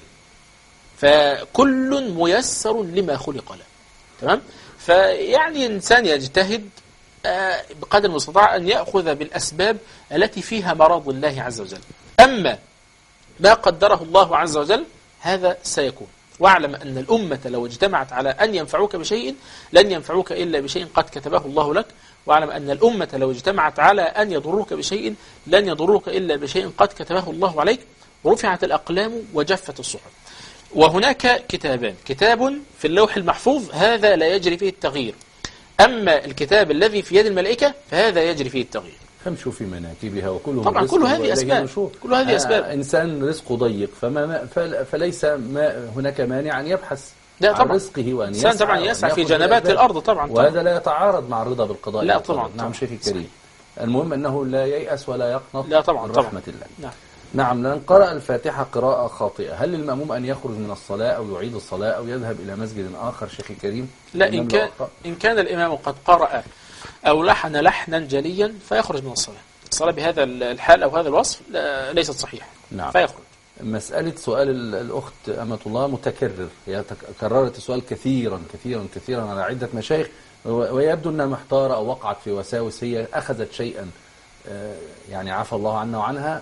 فكل ميسر لما خلق له. تمام؟ فيعني إنسان يجتهد بقدر المستطاع أن يأخذ بالأسباب التي فيها مرض الله عز وجل. أما ما قدره الله عز وجل هذا سيكون. واعلم أن الأمة لو اجتمعت على أن ينفعوك بشيء لن ينفعوك إلا بشيء قد كتبه الله لك. واعلم أن الأمة لو اجتمعت على أن يضروك بشيء لن يضروك إلا بشيء قد كتبه الله عليك. رفعت الأقلام وجفت الصحف. وهناك كتابان: كتاب في اللوح المحفوظ هذا لا يجري فيه التغيير، أما الكتاب الذي في يد الملائكة فهذا يجري فيه التغيير. فامشوا في مناكبها وكلوا طبعا كل هذه أسباب، كل هذه أسباب. آه إنسان رزقه ضيق فما فليس ما هناك مانع أن يبحث لا طبعا عن رزقه وأن يسعى طبعا يسعى في جنبات الأرض طبعا, طبعا. وهذا لا يتعارض مع الرضا بالقضاء. لا طبعا. نعم شيخي الكريم. المهم أنه لا ييأس ولا يقنط لا طبعا من رحمة طبعا. الله. نعم. نعم. لأن قرأ الفاتحة قراءة خاطئة، هل للمأموم أن يخرج من الصلاة أو يعيد الصلاة أو يذهب إلى مسجد آخر شيخي الكريم؟ لا، إن كان, إن كان الإمام قد قرأ أو لحن لحنا جليا فيخرج من الصلاة. الصلاة بهذا الحال أو هذا الوصف ليست صحيحة. نعم. فيخرج. مسألة سؤال الأخت أمة الله متكرر، هي كررت السؤال كثيرا كثيرا كثيرا على عدة مشايخ، ويبدو أنها محتارة أو وقعت في وساوس. هي أخذت شيئا يعني عفى الله عنها وعنها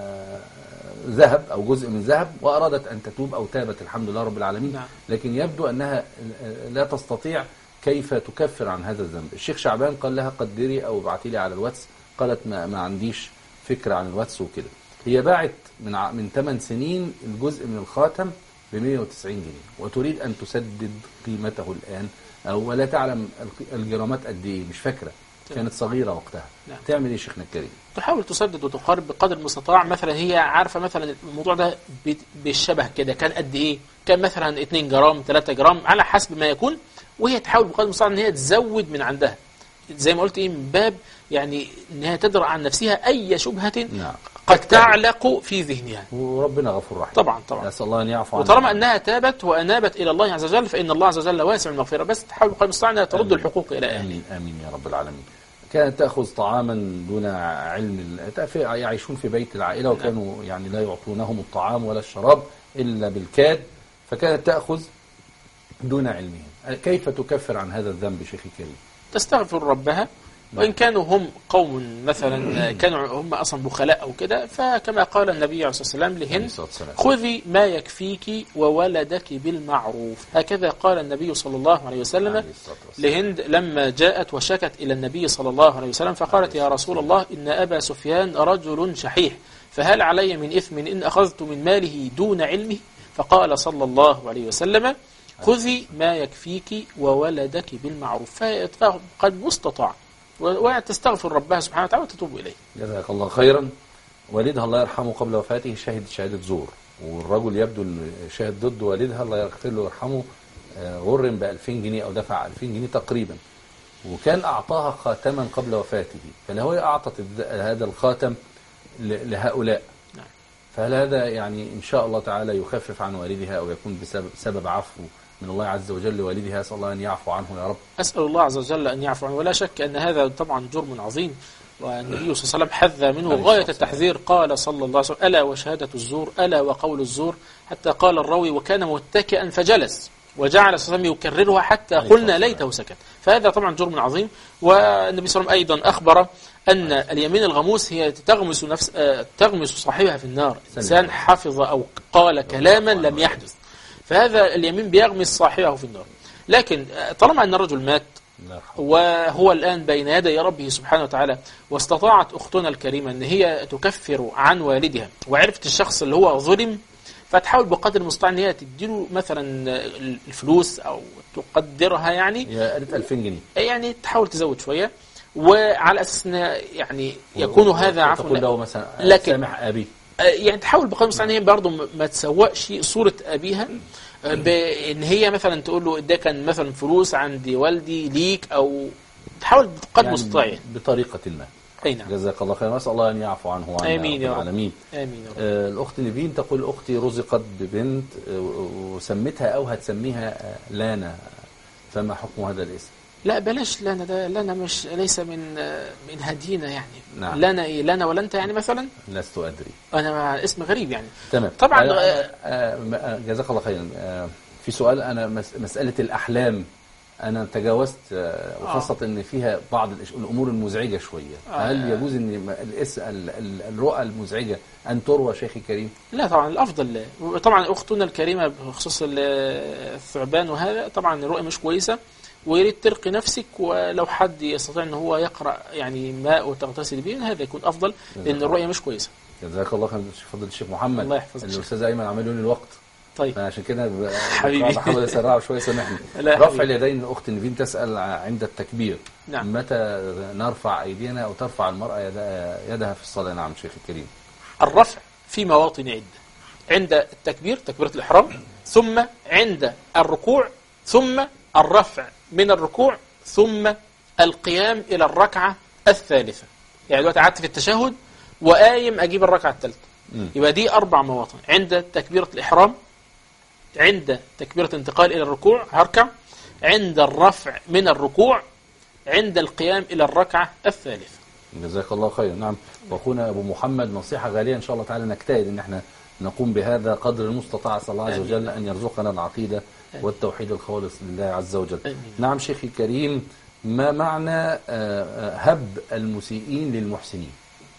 ذهب أو جزء من ذهب، وأرادت أن تتوب أو تابت الحمد لله رب العالمين. نعم. لكن يبدو أنها لا تستطيع كيف تكفر عن هذا الذنب. الشيخ شعبان قال لها قدري أو ابعتي لي على الواتس، قالت ما, ما عنديش فكرة عن الواتس وكده. هي باعت من من ثمان سنين الجزء من الخاتم ب مئة وتسعين جنيه وتريد أن تسدد قيمته الآن، أو ولا تعلم الجرامات قد إيه، مش فاكرة، كانت صغيرة وقتها. نعم. تعمل إيه شيخنا الكريم؟ تحاول تسدد وتقارب بقدر المستطاع. مثلا هي عارفة مثلا الموضوع ده بالشبه كده كان قد إيه، كان مثلا اثنين جرام ثلاثة جرام على حسب ما يكون، وهي تحاول بقدر المستطاع ان هي تزود من عندها، زي ما قلت ايه، من باب يعني انها تدرأ عن نفسها اي شبهة. نعم. قد تعلق في ذهنها. وربنا غفور رحيم. طبعا طبعا. نسأل الله ان يعفو عنها. وطالما انها تابت وانابت الى الله عز وجل فان الله عز وجل واسع المغفرة، بس تحاول بقدر المستطاع انها ترد الحقوق الى اهلها. امين امين يا رب العالمين. كانت تأخذ طعاما دون علم، يعيشون في بيت العائلة وكانوا يعني لا يعطونهم الطعام ولا الشراب إلا بالكاد، فكانت تأخذ دون علمهم. كيف تكفر عن هذا الذنب شيخي الكريم؟ تستغفر ربها، وإن كانوا هم قوم مثلا كانوا هم أصلا بخلاء أو كده، فكما قال النبي عليه الصلاة والسلام لهند: خذي ما يكفيك وولدك بالمعروف. هكذا قال النبي صلى الله عليه وسلم لهند لما جاءت وشكت إلى النبي صلى الله عليه وسلم فقالت: يا رسول الله إن أبا سفيان رجل شحيح، فهل علي من إثم إن أخذت من ماله دون علمه؟ فقال صلى الله عليه وسلم: خذي ما يكفيك وولدك بالمعروف. فقد مستطاع وتستغفر ربها سبحانه وتعالى وتتوب إليه. جزاك الله خيرا. والدها الله يرحمه قبل وفاته شهد شهادة زور، والرجل يبدو شهد ضد والدها الله يغفر له ويرحمه، غرم بألفين جنيه أو دفع ألفين جنيه تقريبا. وكان أعطاها خاتما قبل وفاته، فلو هي أعطت هذا الخاتم لهؤلاء، نعم. فهل هذا يعني إن شاء الله تعالى يخفف عن والدها أو يكون بسبب سبب عفو من الله عز وجل لوالدها؟ أسأل الله أن يعفو عنه يا رب. أسأل الله عز وجل أن يعفو عنه، ولا شك أن هذا طبعا جرم عظيم، والنبي صلى الله عليه وسلم حذ منه غاية التحذير. قال صلى الله عليه وسلم: ألا وشهادة الزور، ألا وقول الزور، حتى قال الراوي: وكان متكئا فجلس، وجعل صلى الله عليه وسلم يكررها حتى قلنا ليته سكت. فهذا طبعا جرم عظيم. والنبي صلى الله عليه وسلم أيضا أخبر أن اليمين الغموس هي تغمس نفس تغمس صاحبها في النار، إنسان حفظ أو قال كلاما لم يحدث، فهذا اليمين بيغمس صاحبه في النار. لكن طالما أن الرجل مات وهو الآن بين يدي ربه سبحانه وتعالى، واستطاعت أختنا الكريمة أن هي تكفر عن والدها، وعرفت الشخص اللي هو ظلم، فتحاول بقدر المستطاع أن هي تديله مثلا الفلوس أو تقدرها، يعني يا قالت ألفين جنيه، يعني تحاول تزود شوية، وعلى أساس يعني يكون هذا عفوا تقول له مثلا لكن سامح أبي، يعني تحاول بقدر المستطاع أن هي برضه ما تسوقش صورة أبيها، بأن هي مثلا تقول له ده كان مثلا فلوس عند والدي ليك، أو تحاول بقدر المستطاع يعني بطريقة ما. أي نعم. جزاك الله خير، نسأل الله أن يعفو عنه وعن آمين يا رب. العالمين. آمين يا رب. آه الأخت نيفين تقول: أختي رزقت ببنت آه وسمتها أو هتسميها آه لانا، فما حكم هذا الاسم؟ لا بلاش لانا، ده لانا مش ليس من من هدينا يعني. نعم. لانا إيه؟ لانا ولا أنت يعني مثلا؟ لست أدري. أنا مع اسم غريب يعني. تمام. طبعا. آه آه جزاك الله خيرا. آه في سؤال، أنا مسألة الأحلام أنا تجاوزت، وخاصة آه. أن فيها بعض الأمور المزعجة شوية، آه. هل يجوز أن الرؤى المزعجة أن تروى شيخي الكريم؟ لا طبعا، الأفضل لا. طبعا أختنا الكريمة بخصوص الثعبان وهذا، طبعا الرؤى مش كويسة، ويريد ترقي نفسك، ولو حد يستطيع أن هو يقرأ يعني ماء وتغتسل به، هذا يكون أفضل، لأن الرؤية مش كويسة. جزاك الله خير فضل الشيخ محمد. الله يحفظك. الأستاذ أيمن عمل لي الوقت. طيب. عشان كده حبيبي بحاول اسرعه شويه، سامحني. رفع اليدين، الاخت نيفين تسال عند التكبير. نعم. متى نرفع ايدينا او ترفع المراه يدها في الصلاه؟ نعم شيخ الكريم. الرفع في مواطن عده: عند التكبير، تكبيره الاحرام، ثم عند الركوع، ثم الرفع من الركوع، ثم القيام الى الركعه الثالثه. يعني دلوقتي قعدت في التشهد وقايم اجيب الركعه الثالثه، يبقى دي اربع مواطن: عند تكبيره الاحرام، عند تكبيرة الانتقال إلى الركوع هركع، عند الرفع من الركوع، عند القيام إلى الركعة الثالثة. جزاك الله خير. نعم. وأخونا أبو محمد نصيحة غالية إن شاء الله تعالى، نجتهد إن احنا نقوم بهذا قدر المستطاع. صلى الله عز وجل أن يرزقنا العقيدة والتوحيد الخالص لله عز وجل. أمين. نعم شيخي الكريم، ما معنى هب المسيئين للمحسنين؟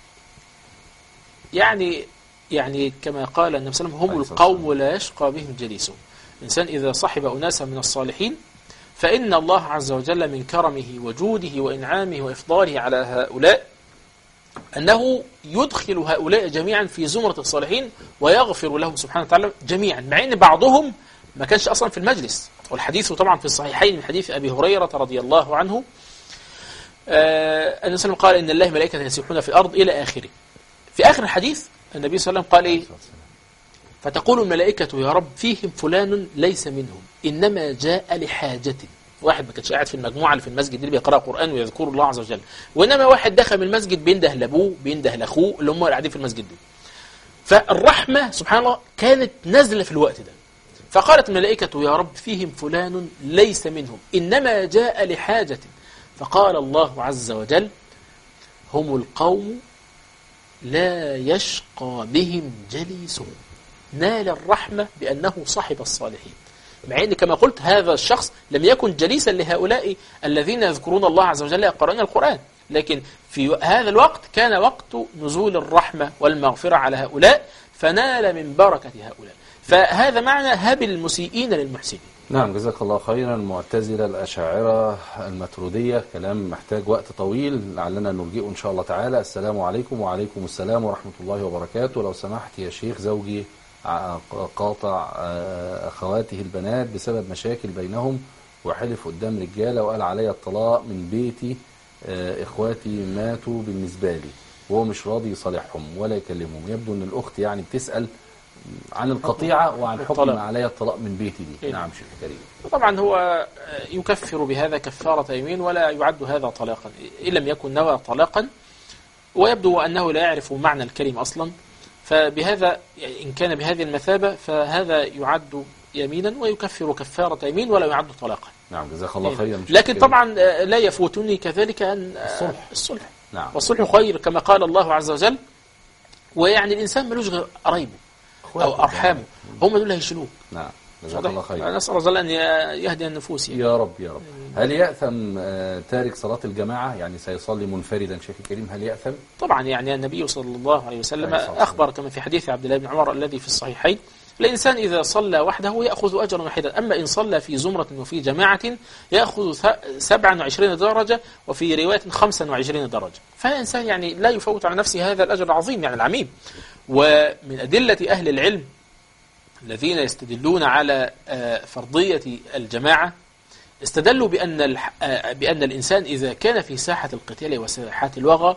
يعني يعني كما قال النبي صلى الله عليه وسلم: هم القوم لا يشقى بهم جليسهم. الإنسان إذا صحب أناسا من الصالحين، فإن الله عز وجل من كرمه وجوده وإنعامه وإفضاله على هؤلاء أنه يدخل هؤلاء جميعا في زمرة الصالحين، ويغفر لهم سبحانه وتعالى جميعا، مع أن بعضهم ما كانش أصلا في المجلس. والحديث طبعا في الصحيحين من حديث أبي هريرة رضي الله عنه، آه النبي صلى الله عليه وسلم قال: إن الله ملائكة يسيحون في الأرض، إلى آخره. في آخر الحديث النبي صلى الله عليه وسلم قال إيه؟ فتقول الملائكة: يا رب فيهم فلان ليس منهم، إنما جاء لحاجة. واحد ما كانش قاعد في المجموعة اللي في المسجد اللي بيقرأ قرآن ويذكر الله عز وجل، وإنما واحد دخل من المسجد بينده لأبوه بينده لأخوه اللي هم قاعدين في المسجد دول. فالرحمة سبحان الله كانت نازلة في الوقت ده، فقالت الملائكة: يا رب فيهم فلان ليس منهم، إنما جاء لحاجة. فقال الله عز وجل: هم القوم لا يشقى بهم جليسهم، نال الرحمة بأنه صاحب الصالحين. مع أن كما قلت هذا الشخص لم يكن جليسا لهؤلاء الذين يذكرون الله عز وجل يقرؤون القرآن، لكن في هذا الوقت كان وقت نزول الرحمة والمغفرة على هؤلاء، فنال من بركة هؤلاء. فهذا معنى هب المسيئين للمحسنين. نعم جزاك الله خيرا. المعتزلة، الأشاعرة، الماترودية، كلام محتاج وقت طويل لعلنا نلجئه إن شاء الله تعالى. السلام عليكم. وعليكم السلام ورحمة الله وبركاته. لو سمحت يا شيخ، زوجي قاطع أخواته البنات بسبب مشاكل بينهم، وحلف قدام رجالة وقال علي الطلاق من بيتي، إخواتي ماتوا بالنسبة لي، وهو مش راضي يصالحهم ولا يكلمهم. يبدو أن الأخت يعني بتسأل عن القطيعة وعن حكم الطلاق. علي الطلاق من بيتي دي. إيه. نعم شيخ كريم. طبعا هو يكفر بهذا كفارة يمين ولا يعد هذا طلاقا إن لم يكن نوى طلاقا، ويبدو أنه لا يعرف معنى الكلمة أصلا، فبهذا إن كان بهذه المثابة فهذا يعد يمينا ويكفر كفارة يمين ولا يعد طلاقا. نعم جزاك الله خيرا. لكن طبعا لا يفوتني كذلك أن الصلح, الصلح. نعم. والصلح خير كما قال الله عز وجل. ويعني الإنسان ملوش غير قرايبه أو أرحامه، هم دول هيشيلوه. نعم جزاك الله خير. نسأل الله أن يهدي النفوس يعني. يا رب يا رب. هل يأثم تارك صلاة الجماعة؟ يعني سيصلي منفردا شيخ الكريم، هل يأثم؟ طبعا يعني النبي صلى الله عليه وسلم أخبر كما في حديث عبد الله بن عمر الذي في الصحيحين: الإنسان إذا صلى وحده يأخذ أجرا واحدا، أما إن صلى في زمرة وفي جماعة يأخذ سبعة وعشرين درجة، وفي رواية خمسة وعشرين درجة. فالإنسان يعني لا يفوت على نفسه هذا الأجر العظيم يعني العميم. ومن أدلة أهل العلم الذين يستدلون على فرضية الجماعة استدلوا بأن بأن الإنسان إذا كان في ساحة القتال وساحات الوغى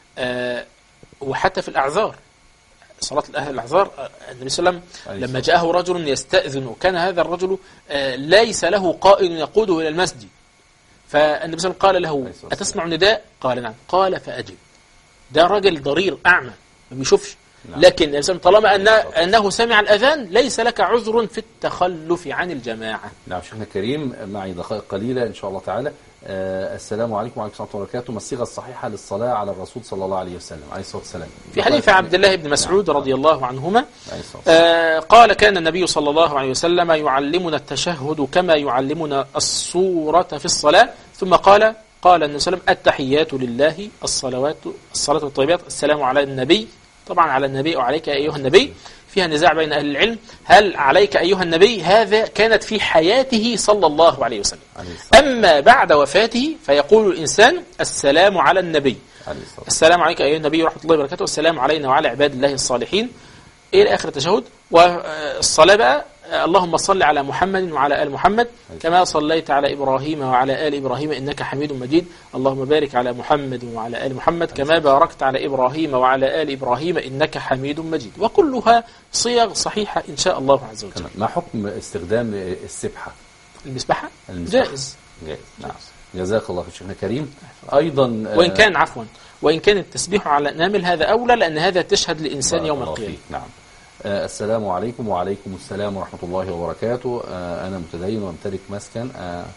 وحتى في الأعذار، صلاة أهل الأعذار، النبي صلى الله عليه وسلم لما جاءه رجل يستأذن وكان هذا الرجل ليس له قائد يقوده إلى المسجد، فالنبي صلى الله عليه وسلم قال له: أتسمع نداء؟ قال: نعم. قال: فأجب. ده رجل ضرير أعمى ما بيشوفش، لكن النبي صلى الله عليه وسلم طالما أن أنه سمع الأذان ليس لك عذر في التخلف عن الجماعة. نعم شيخنا الكريم، معي دقائق قليلة إن شاء الله تعالى. آه السلام عليكم وعليكم السلام وبركاته. ما الصيغة الصحيحة للصلاة على الرسول صلى الله عليه وسلم عليه الصلاة والسلام؟ في حديث عبد الله بن مسعود رضي الله عنهما آه قال: كان النبي صلى الله عليه وسلم يعلمنا التشهد كما يعلمنا السورة في الصلاة، ثم قال قال النبي صلى الله عليه وسلم: التحيات لله، الصلوات الصلاة والطيبات، السلام على النبي. طبعا على النبي وعليك أيها النبي فيها نزاع بين أهل العلم، هل عليك أيها النبي هذا كانت في حياته صلى الله عليه وسلم، أما بعد وفاته فيقول الإنسان: السلام على النبي، السلام عليك أيها النبي ورحمة الله وبركاته، السلام علينا وعلى عباد الله الصالحين إلى آخر التشهد. والصلاة بقى: اللهم صل على محمد وعلى آل محمد كما صليت على إبراهيم وعلى آل إبراهيم إنك حميد مجيد، اللهم بارك على محمد وعلى آل محمد كما باركت على إبراهيم وعلى آل إبراهيم إنك حميد مجيد. وكلها صيغ صحيحة إن شاء الله عز وجل. ما حكم استخدام السبحة؟ المسبحة؟ جائز. جائز. نعم. جزاك الله شيخنا الكريم. أيضا وإن كان عفوا وإن كان التسبيح على الأنامل هذا أولى، لأن هذا تشهد لإنسان يوم القيامة. نعم. آه السلام عليكم وعليكم السلام ورحمة الله وبركاته. آه أنا متدين وامتلك مسكن آه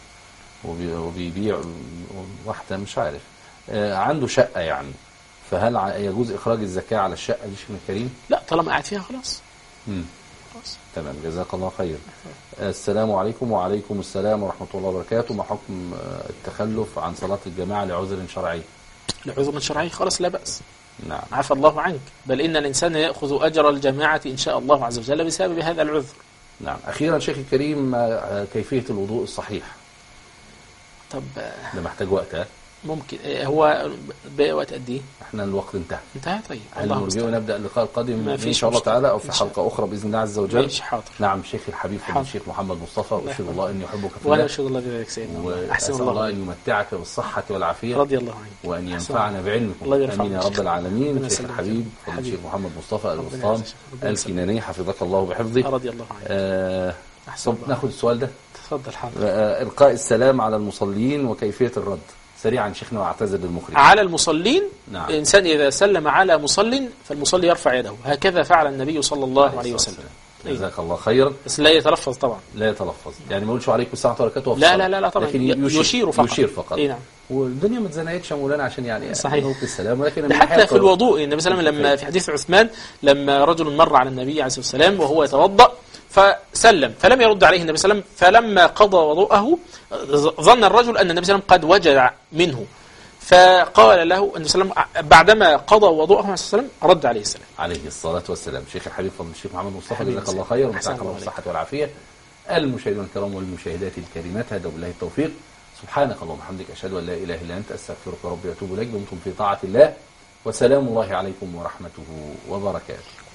وبيبيع واحدة مش عارف آه عنده شقة يعني، فهل يجوز إخراج الزكاة على الشقة دي شيخنا الكريم؟ لا، طالما قاعد فيها خلاص. مم. خلاص تمام جزاك الله خير. آه السلام عليكم وعليكم السلام ورحمة الله وبركاته. ما حكم آه التخلف عن صلاة الجماعة لعذر شرعي؟ لعذر شرعي خلاص لا بأس. نعم. عفى الله عنك، بل إن الإنسان يأخذ أجر الجماعة إن شاء الله عز وجل بسبب هذا العذر. نعم. أخيرا شيخ الكريم، كيفية الوضوء الصحيح؟ طب ده محتاج وقت. ها ممكن هو بقى وقت قد ايه؟ احنا الوقت انتهى. انتهى. طيب هل نرجو نبدأ اللقاء القادم ان شاء الله تعالى او في حلقة اخرى باذن الله عز وجل؟ ماشي حاضر. نعم شيخ الحبيب فضيلة الشيخ محمد مصطفى، واشهد الله اني احبك في الله وانا اشهد الله بذلك سيدنا، واسال الله, الله ان يمتعك بالصحة والعافية رضي الله عنك، وان ينفعنا بعلمكم امين يا رب العالمين. شيخ الحبيب فضيلة الشيخ محمد مصطفى الوسطان الكناني حفظك الله بحفظه رضي الله عنك. آه ناخذ السؤال ده. تفضل حاضر. آه القاء السلام على المصلين وكيفية الرد سريعا شيخنا واعتذر للمخرج. على المصلين. نعم. الإنسان إذا سلم على مصل فالمصلي يرفع يده، هكذا فعل النبي صلى الله عليه وسلم. جزاك الله خيرا. بس لا يتلفظ طبعا. لا يتلفظ يعني ما يقولش عليكم السلام ورحمة الله لا لا لا لا طبعا، لكن يشير, يشير فقط. يشير فقط. اي نعم. والدنيا ما اتزنقتش يا مولانا عشان يعني صحيح نلقي السلام، ولكن حتى في الوضوء النبي صلى الله عليه وسلم لما في حديث عثمان لما رجل مر على النبي عليه الصلاة والسلام وهو يتوضأ فسلم فلم يرد عليه النبي صلى الله عليه وسلم، فلما قضى وضوءه ظن الرجل أن النبي صلى الله عليه وسلم قد وجد منه، فقال له النبي صلى الله عليه وسلم بعدما قضى وضوءه عليه الصلاة والسلام رد عليه السلام. عليه الصلاة والسلام. شيخ الحبيب فضل الشيخ محمد مصطفى جزاك الله خير ومساك الله بالصحة والعافية. المشاهدين الكرام والمشاهدات الكريمات، هذا بالله التوفيق. سبحانك اللهم وبحمدك أشهد أن لا إله إلا أنت أستغفرك ربي وأتوب إليك. دمتم في طاعة الله، وسلام الله عليكم ورحمته وبركاته.